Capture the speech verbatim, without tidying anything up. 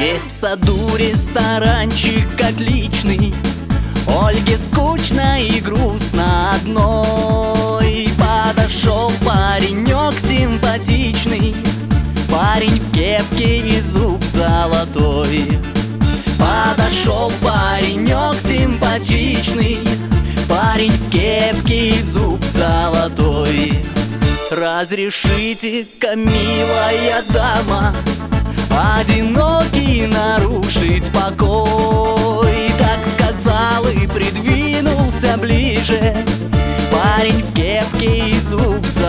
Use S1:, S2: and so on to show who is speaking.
S1: Есть в саду ресторанчик отличный, Ольге скучно и грустно одной. Подошел паренек симпатичный, парень в кепке и зуб золотой. Подошел паренек симпатичный, парень в кепке и зуб золотой. Разрешите-ка, милая дама, одинокий нарушить покой. Так сказал и придвинулся ближе парень в кепке и зуб золотой.